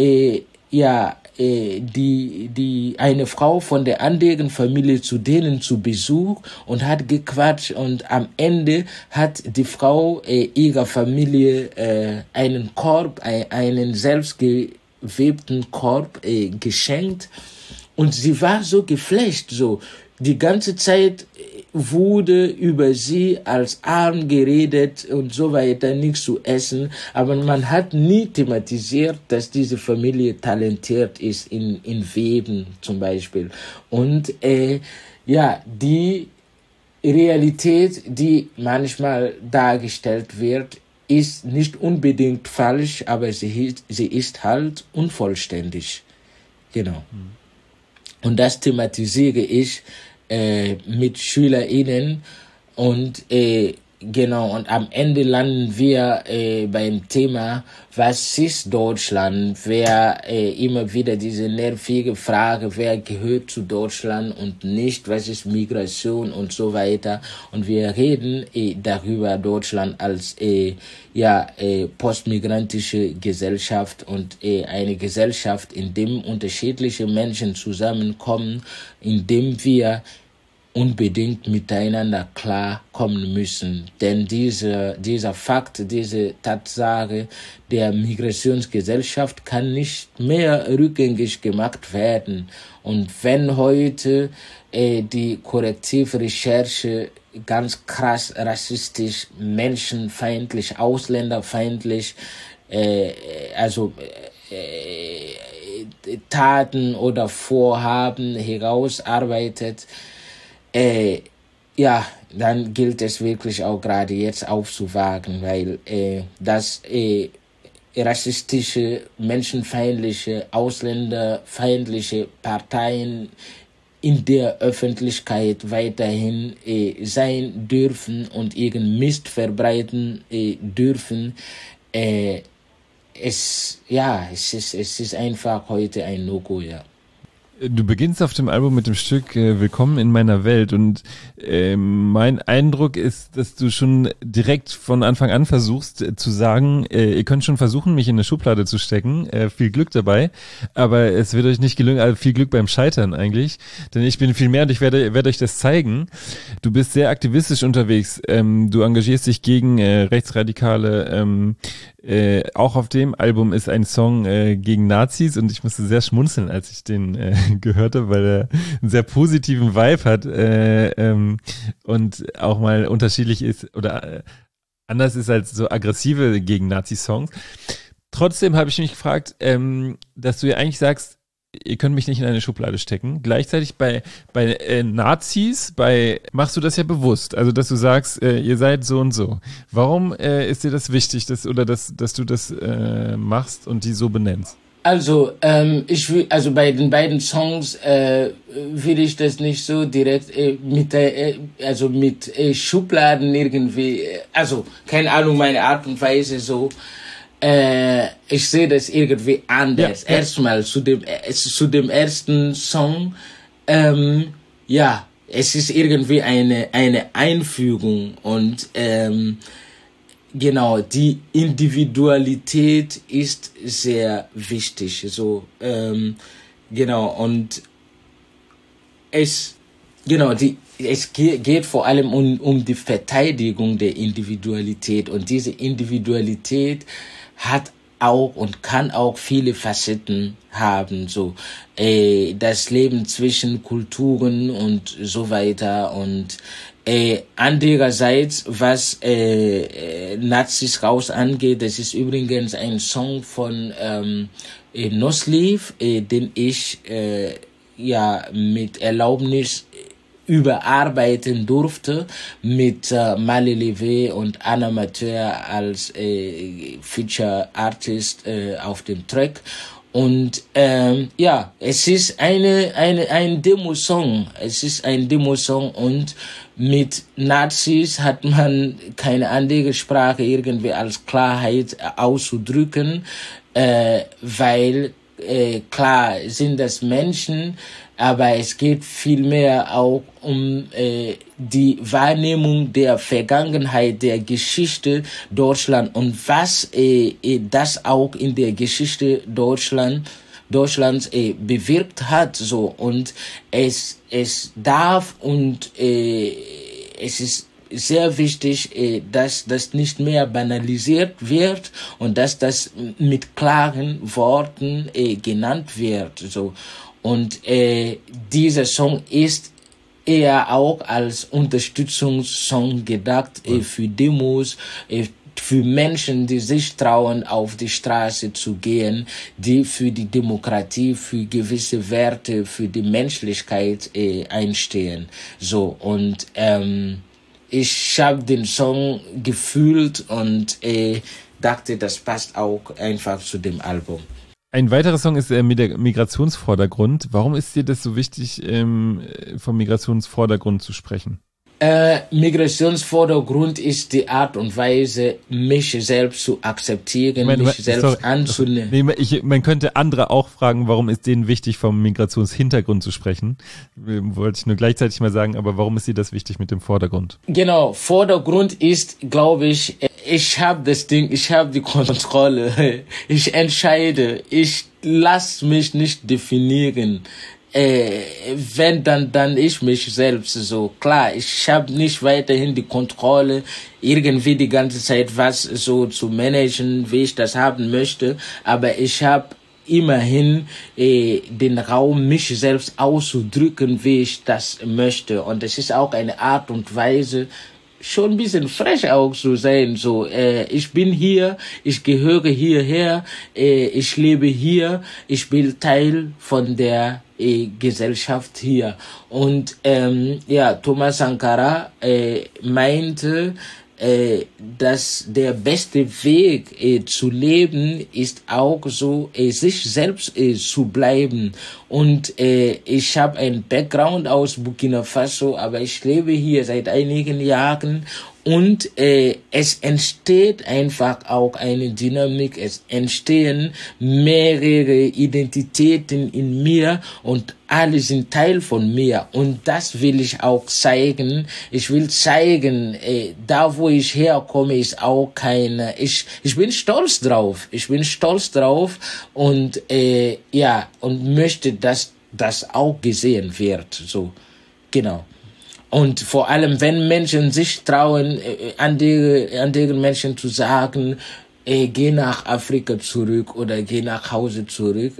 eine Frau von der anderen Familie zu denen zu Besuch und hat gequatscht, und am Ende hat die Frau ihrer Familie einen Korb, einen selbstgewebten Korb geschenkt, und sie war so geflasht, so. Die ganze Zeit wurde über sie als arm geredet und so weiter, nichts zu essen. Aber man hat nie thematisiert, dass diese Familie talentiert ist in Weben zum Beispiel. Und die Realität, die manchmal dargestellt wird, ist nicht unbedingt falsch, aber sie ist halt unvollständig. Genau. Und das thematisiere ich mit SchülerInnen, und und am Ende landen wir beim Thema, was ist Deutschland? Immer wieder diese nervige Frage, wer gehört zu Deutschland und nicht, was ist Migration und so weiter. Und wir reden darüber, Deutschland als postmigrantische Gesellschaft und eine Gesellschaft, in dem unterschiedliche Menschen zusammenkommen, in dem wir unbedingt miteinander klarkommen müssen. Denn dieser Fakt, diese Tatsache der Migrationsgesellschaft kann nicht mehr rückgängig gemacht werden. Und wenn heute die Korrektivrecherche ganz krass rassistisch, menschenfeindlich, ausländerfeindlich, Taten oder Vorhaben herausarbeitet, dann gilt es wirklich auch gerade jetzt aufzuwagen, weil das rassistische, menschenfeindliche, ausländerfeindliche Parteien in der Öffentlichkeit weiterhin sein dürfen und ihren Mist verbreiten dürfen. Es ist einfach heute ein No-Go, ja. Du beginnst auf dem Album mit dem Stück Willkommen in meiner Welt, und mein Eindruck ist, dass du schon direkt von Anfang an versuchst zu sagen, ihr könnt schon versuchen, mich in eine Schublade zu stecken, viel Glück dabei, aber es wird euch nicht gelingen, also viel Glück beim Scheitern eigentlich, denn ich bin viel mehr und ich werde euch das zeigen. Du bist sehr aktivistisch unterwegs, du engagierst dich gegen Rechtsradikale, auch auf dem Album ist ein Song gegen Nazis, und ich musste sehr schmunzeln, als ich den gehört habe, weil er einen sehr positiven Vibe hat und auch mal unterschiedlich ist oder anders ist als so aggressive gegen Nazi-Songs. Trotzdem habe ich mich gefragt, dass du ja eigentlich sagst, ihr könnt mich nicht in eine Schublade stecken. Gleichzeitig bei Nazis, machst du das ja bewusst. Also, dass du sagst, ihr seid so und so. Warum ist dir das wichtig, dass du das machst und die so benennst? Also, bei den beiden Songs will ich das nicht so direkt mit Schubladen irgendwie, keine Ahnung, meine Art und Weise so. Ich sehe das irgendwie anders. Ja. Erstmal zu dem ersten Song, es ist irgendwie eine Einfügung, und genau, die Individualität ist sehr wichtig, so, genau, und die es geht vor allem um die Verteidigung der Individualität, und diese Individualität hat auch und kann auch viele Facetten haben, so das Leben zwischen Kulturen und so weiter. Und andererseits, was Nazis raus angeht, das ist übrigens ein Song von Nosleaf, den ich mit Erlaubnis überarbeiten durfte mit Mali Levé und Anna Mateur als Feature Artist auf dem Track. Und es ist ein Demo-Song. Es ist ein Demo-Song, und mit Nazis hat man keine andere Sprache irgendwie als Klarheit auszudrücken, weil klar sind das Menschen, aber es geht vielmehr auch um die Wahrnehmung der Vergangenheit, der Geschichte Deutschland, und was das auch in der Geschichte Deutschlands bewirkt hat, so. Und es darf und es ist sehr wichtig, dass das nicht mehr banalisiert wird und dass das mit klaren Worten genannt wird, so. Und dieser Song ist eher auch als Unterstützungssong gedacht, für Demos, für Menschen, die sich trauen, auf die Straße zu gehen, die für die Demokratie, für gewisse Werte, für die Menschlichkeit einstehen. So, und ich habe den Song gefühlt und dachte, das passt auch einfach zu dem Album. Ein weiterer Song ist der Migrationsvordergrund. Warum ist dir das so wichtig, vom Migrationsvordergrund zu sprechen? Migrationsvordergrund ist die Art und Weise, mich selbst zu akzeptieren, mich selbst anzunehmen. Man könnte andere auch fragen, warum ist denen wichtig, vom Migrationshintergrund zu sprechen? Wollte ich nur gleichzeitig mal sagen, aber warum ist dir das wichtig mit dem Vordergrund? Genau, Vordergrund ist, glaube ich, ich habe das Ding, ich habe die Kontrolle, ich entscheide, ich lasse mich nicht definieren. Wenn dann ich mich selbst, so klar, ich habe nicht weiterhin die Kontrolle, irgendwie die ganze Zeit was so zu managen, wie ich das haben möchte, aber ich habe immerhin den Raum, mich selbst auszudrücken, wie ich das möchte. Und es ist auch eine Art und Weise, schon ein bisschen frech auch zu sein, so, ich bin hier, ich gehöre hierher, ich lebe hier, ich bin Teil von der Gesellschaft hier. Und Thomas Sankara meinte, dass der beste Weg zu leben ist auch so, sich selbst zu bleiben. Und ich habe einen Background aus Burkina Faso, aber ich lebe hier seit einigen Jahren. Und es entsteht einfach auch eine Dynamik, es entstehen mehrere Identitäten in mir und alle sind Teil von mir. Und das will ich auch zeigen. Ich will zeigen, da wo ich herkomme, ist auch keine, ich bin stolz drauf. Ich bin stolz drauf und und möchte, dass das auch gesehen wird. So, genau. Und vor allem, wenn Menschen sich trauen, anderen Menschen zu sagen, geh nach Afrika zurück oder geh nach Hause zurück,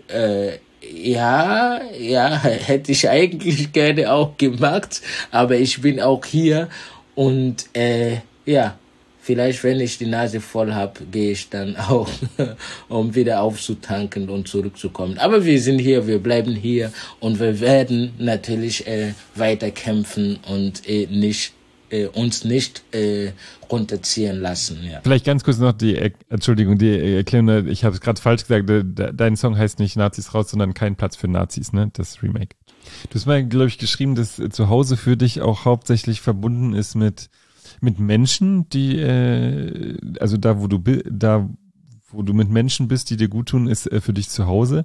hätte ich eigentlich gerne auch gemacht, aber ich bin auch hier und vielleicht, wenn ich die Nase voll habe, gehe ich dann auch, um wieder aufzutanken und zurückzukommen. Aber wir sind hier, wir bleiben hier und wir werden natürlich weiter kämpfen und uns nicht runterziehen lassen. Ja. Vielleicht ganz kurz noch die Erklärung, ich habe es gerade falsch gesagt, dein Song heißt nicht Nazis raus, sondern Kein Platz für Nazis, ne? Das Remake. Du hast mal, glaube ich, geschrieben, dass zu Hause für dich auch hauptsächlich verbunden ist mit Menschen, die, also da wo du mit Menschen bist, die dir gut tun, ist für dich zu Hause.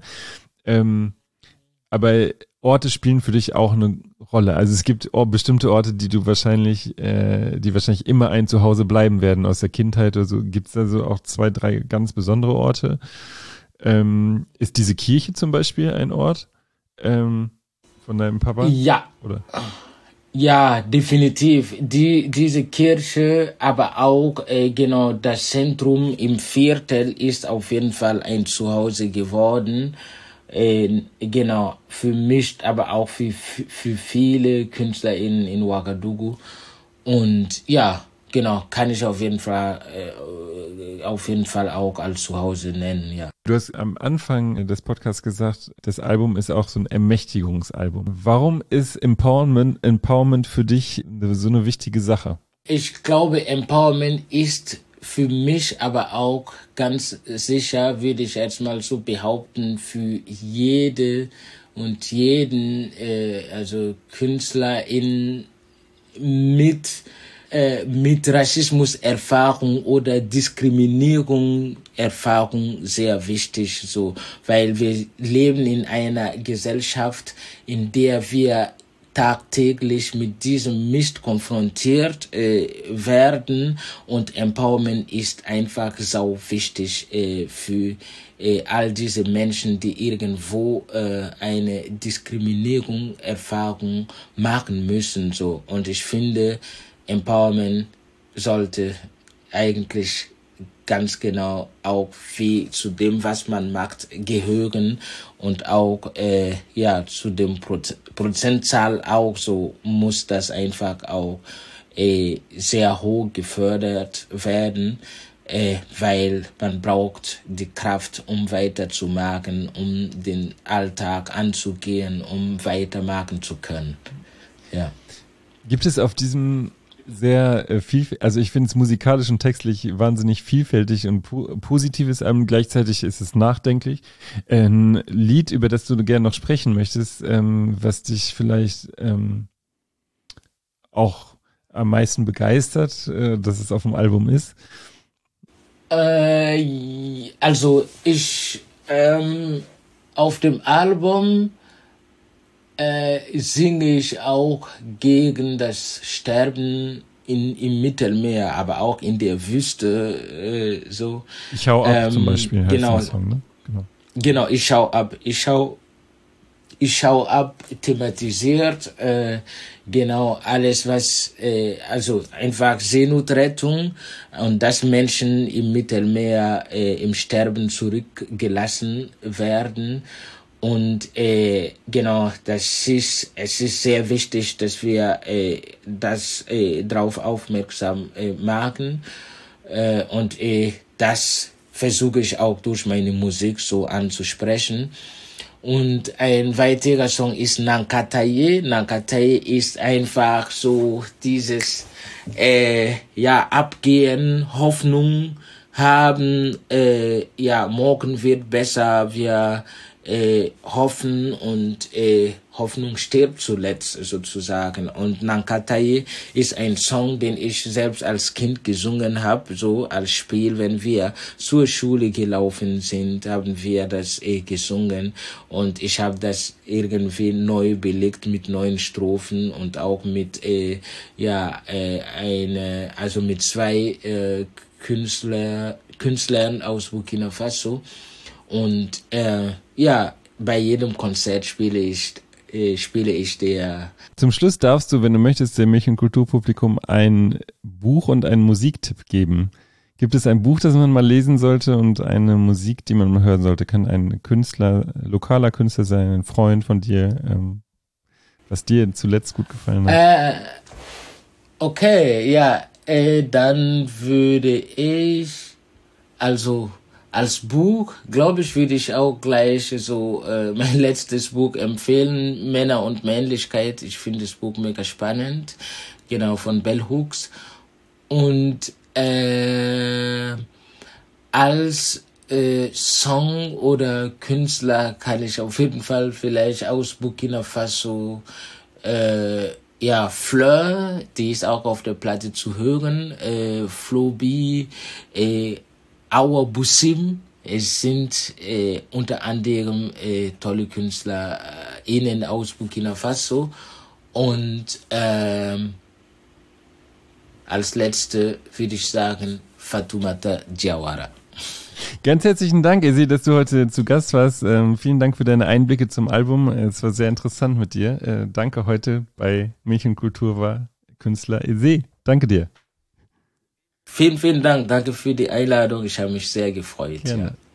Aber Orte spielen für dich auch eine Rolle. Also es gibt bestimmte Orte, die wahrscheinlich immer ein Zuhause bleiben werden aus der Kindheit oder so. Gibt es also auch 2, 3 ganz besondere Orte? Ist diese Kirche zum Beispiel ein Ort von deinem Papa? Ja. Oder? Ja, definitiv. Diese Kirche, aber auch genau das Zentrum im Viertel ist auf jeden Fall ein Zuhause geworden. Genau, für mich, aber auch für viele Künstler in Ouagadougou. Und ja, genau, kann ich auf jeden Fall auch als Zuhause nennen, ja. Du hast am Anfang des Podcasts gesagt, das Album ist auch so ein Ermächtigungsalbum. Warum ist Empowerment für dich so eine wichtige Sache? Ich glaube, Empowerment ist für mich aber auch ganz sicher, würde ich jetzt mal so behaupten, für jede und jeden, also Künstlerin mit Rassismuserfahrung oder Diskriminierung-Erfahrung sehr wichtig, so, weil wir leben in einer Gesellschaft, in der wir tagtäglich mit diesem Mist konfrontiert werden, und Empowerment ist einfach sau wichtig für all diese Menschen, die irgendwo eine Diskriminierung-Erfahrung machen müssen, so. Und ich finde, Empowerment sollte eigentlich ganz genau auch wie zu dem, was man macht, gehören, und auch ja, zu dem Prozentzahl auch, so muss das einfach auch sehr hoch gefördert werden, weil man braucht die Kraft, um weiterzumachen, um den Alltag anzugehen, um weitermachen zu können. Ja. Gibt es auf diesem sehr also ich finde es musikalisch und textlich wahnsinnig vielfältig und positives Album, gleichzeitig ist es nachdenklich. Ein Lied, über das du gerne noch sprechen möchtest, was dich vielleicht auch am meisten begeistert, dass es auf dem Album ist? Also ich auf dem Album singe ich auch gegen das Sterben im Mittelmeer, aber auch in der Wüste, so. Ich hau ab zum Beispiel, heißt genau, der Song, ne? Genau, ich schau ab, thematisiert, genau alles, was, also einfach Seenotrettung und dass Menschen im Mittelmeer im Sterben zurückgelassen werden. Und genau, es ist sehr wichtig, dass wir darauf aufmerksam machen. Und das versuche ich auch durch meine Musik so anzusprechen. Und ein weiterer Song ist Nankataye. Nankataye ist einfach so dieses ja, Abgehen, Hoffnung haben, ja, morgen wird besser, wir hoffen, und Hoffnung stirbt zuletzt sozusagen. Und Nankataye ist ein Song, den ich selbst als Kind gesungen habe, so als Spiel, wenn wir zur Schule gelaufen sind, haben wir das gesungen, und ich habe das irgendwie neu belegt mit neuen Strophen und auch mit ja, also mit zwei Künstlern aus Burkina Faso. Und ja, bei jedem Konzert spiele ich der. Zum Schluss darfst du, wenn du möchtest, dem Milch- und Kulturpublikum ein Buch und einen Musiktipp geben. Gibt es ein Buch, das man mal lesen sollte, und eine Musik, die man mal hören sollte? Kann ein Künstler, lokaler Künstler sein, ein Freund von dir, was dir zuletzt gut gefallen hat? Okay, ja, dann würde ich, also als Buch, glaube ich, würde ich auch gleich so mein letztes Buch empfehlen, Männer und Männlichkeit. Ich finde das Buch mega spannend, genau, von Bell Hooks. Und als Song oder Künstler kann ich auf jeden Fall vielleicht aus Burkina Faso ja, Fleur, die ist auch auf der Platte zu hören, Flobi, Awa Bussim. Es sind unter anderem tolle Künstler innen aus Burkina Faso. Und als letzte würde ich sagen Fatoumata Diawara. Ganz herzlichen Dank, Eze, dass du heute zu Gast warst. Vielen Dank für deine Einblicke zum Album. Es war sehr interessant mit dir. Danke heute bei Milch und Kultur war Künstler Eze. Danke dir. Vielen, vielen Dank. Danke für die Einladung. Ich habe mich sehr gefreut. Gerne. Ja.